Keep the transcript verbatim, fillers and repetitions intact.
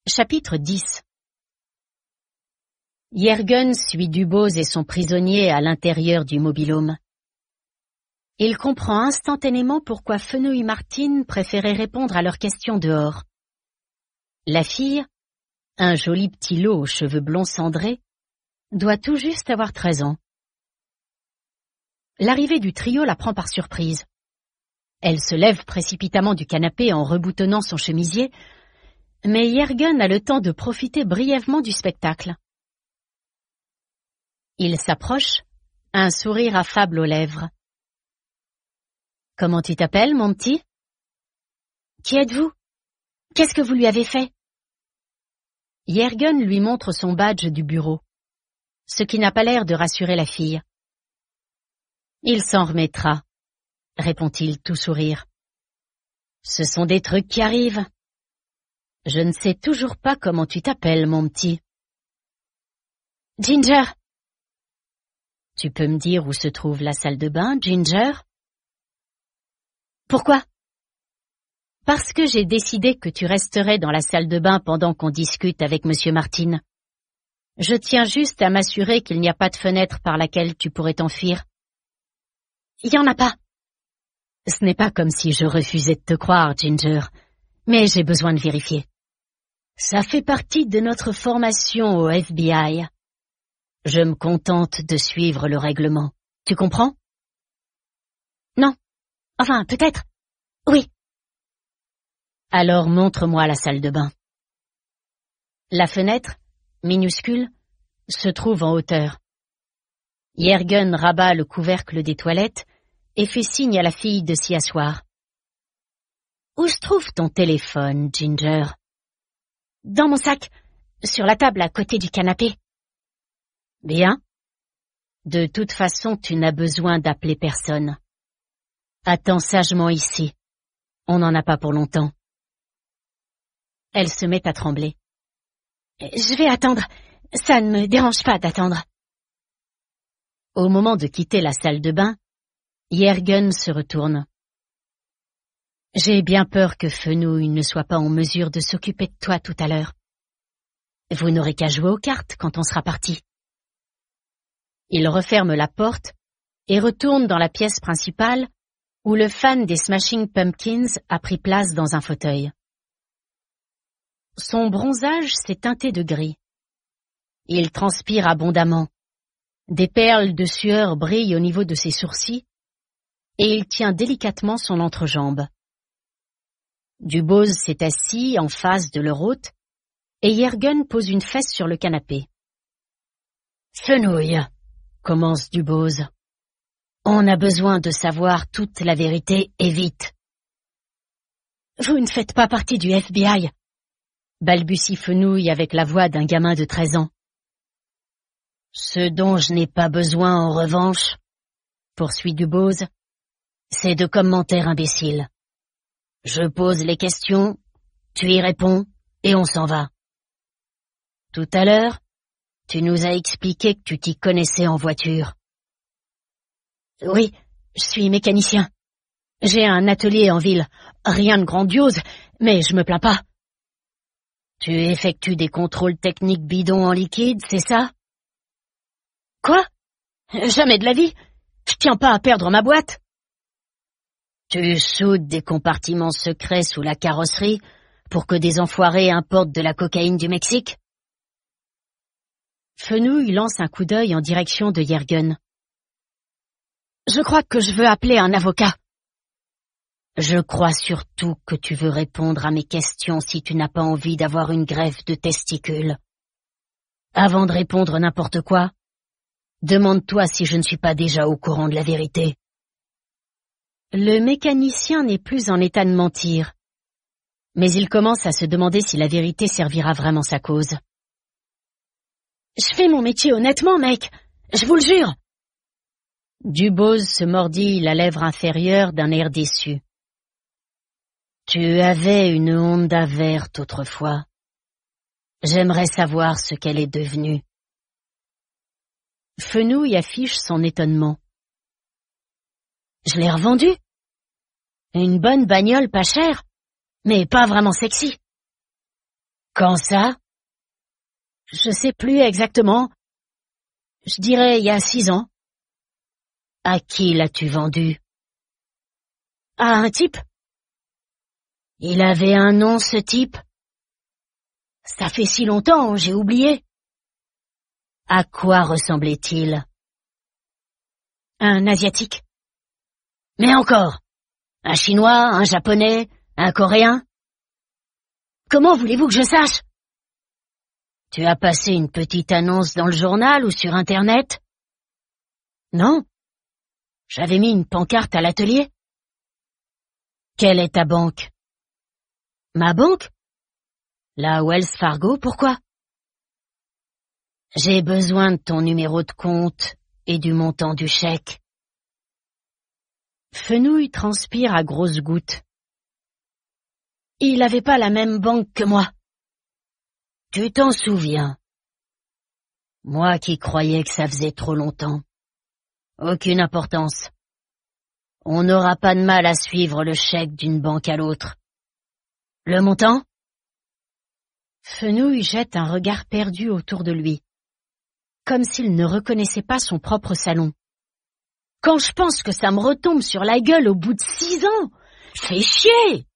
Chapitre dix. Yergun suit Dubose et son prisonnier à l'intérieur du mobil-home. Il comprend instantanément pourquoi Fenouil Martin préférait répondre à leurs questions dehors. La fille, un joli petit lot aux cheveux blonds cendrés, doit tout juste avoir treize ans. L'arrivée du trio la prend par surprise. Elle se lève précipitamment du canapé en reboutonnant son chemisier, mais Yergun a le temps de profiter brièvement du spectacle. Il s'approche, un sourire affable aux lèvres. « Comment tu t'appelles, mon petit ? Qui êtes-vous ? Qu'est-ce que vous lui avez fait ?» Yergun lui montre son badge du bureau, ce qui n'a pas l'air de rassurer la fille. « Il s'en remettra, » répond-il tout sourire. « Ce sont des trucs qui arrivent. Je ne sais toujours pas comment tu t'appelles, mon petit. »« Ginger. »« Tu peux me dire où se trouve la salle de bain, Ginger ?»« Pourquoi ?»« Parce que j'ai décidé que tu resterais dans la salle de bain pendant qu'on discute avec Monsieur Martin. Je tiens juste à m'assurer qu'il n'y a pas de fenêtre par laquelle tu pourrais t'enfuir. »« Il n'y en a pas. » Ce n'est pas comme si je refusais de te croire, Ginger, mais j'ai besoin de vérifier. Ça fait partie de notre formation au F B I. Je me contente de suivre le règlement. Tu comprends? Non. Enfin, peut-être. Oui. Alors montre-moi la salle de bain. La fenêtre, minuscule, se trouve en hauteur. Yergun rabat le couvercle des toilettes et fait signe à la fille de s'y asseoir. Où se trouve ton téléphone, Ginger? Dans mon sac, sur la table à côté du canapé. Bien. De toute façon, tu n'as besoin d'appeler personne. Attends sagement ici. On n'en a pas pour longtemps. Elle se met à trembler. Je vais attendre. Ça ne me dérange pas d'attendre. Au moment de quitter la salle de bain, Yergun se retourne. J'ai bien peur que Fenouil ne soit pas en mesure de s'occuper de toi tout à l'heure. Vous n'aurez qu'à jouer aux cartes quand on sera parti. Il referme la porte et retourne dans la pièce principale où le fan des Smashing Pumpkins a pris place dans un fauteuil. Son bronzage s'est teinté de gris. Il transpire abondamment. Des perles de sueur brillent au niveau de ses sourcils et il tient délicatement son entrejambe. Dubose s'est assis en face de leur hôte et Yergun pose une fesse sur le canapé. « Fenouil, » commence Dubose. « On a besoin de savoir toute la vérité et vite. »« Vous ne faites pas partie du F B I » balbutie Fenouil avec la voix d'un gamin de treize ans. « Ce dont je n'ai pas besoin en revanche, » poursuit Dubose, « c'est de commentaires imbéciles. Je pose les questions, tu y réponds, et on s'en va. Tout à l'heure, tu nous as expliqué que tu t'y connaissais en voiture. Oui, je suis mécanicien. J'ai un atelier en ville, rien de grandiose, mais je me plains pas. Tu effectues des contrôles techniques bidons en liquide, c'est ça? Quoi? Jamais de la vie. Je tiens pas à perdre ma boîte. Tu soudes des compartiments secrets sous la carrosserie pour que des enfoirés importent de la cocaïne du Mexique? Fenouil lance un coup d'œil en direction de Yergun. Je crois que je veux appeler un avocat. Je crois surtout que tu veux répondre à mes questions si tu n'as pas envie d'avoir une greffe de testicules. Avant de répondre n'importe quoi, demande-toi si je ne suis pas déjà au courant de la vérité. Le mécanicien n'est plus en état de mentir, mais il commence à se demander si la vérité servira vraiment sa cause. Je fais mon métier honnêtement, mec, je vous le jure. Dubose se mordit la lèvre inférieure d'un air déçu. Tu avais une Honda verte autrefois. J'aimerais savoir ce qu'elle est devenue. Fenouil affiche son étonnement. Je l'ai revendue. Une bonne bagnole pas chère, mais pas vraiment sexy. Quand ça? Je sais plus exactement. Je dirais il y a six ans. À qui l'as-tu vendu? À un type. Il avait un nom, ce type? Ça fait si longtemps, j'ai oublié. À quoi ressemblait-il? Un Asiatique. Mais encore, un Chinois, un Japonais, un Coréen? Comment voulez-vous que je sache? Tu as passé une petite annonce dans le journal ou sur Internet? Non. J'avais mis une pancarte à l'atelier. Quelle est ta banque? Ma banque? La Wells Fargo, pourquoi? J'ai besoin de ton numéro de compte et du montant du chèque. Fenouil transpire à grosses gouttes. Il n'avait pas la même banque que moi. Tu t'en souviens? Moi qui croyais que ça faisait trop longtemps. Aucune importance. On n'aura pas de mal à suivre le chèque d'une banque à l'autre. Le montant? Fenouil jette un regard perdu autour de lui, comme s'il ne reconnaissait pas son propre salon. Quand je pense que ça me retombe sur la gueule au bout de six ans, je fais chier!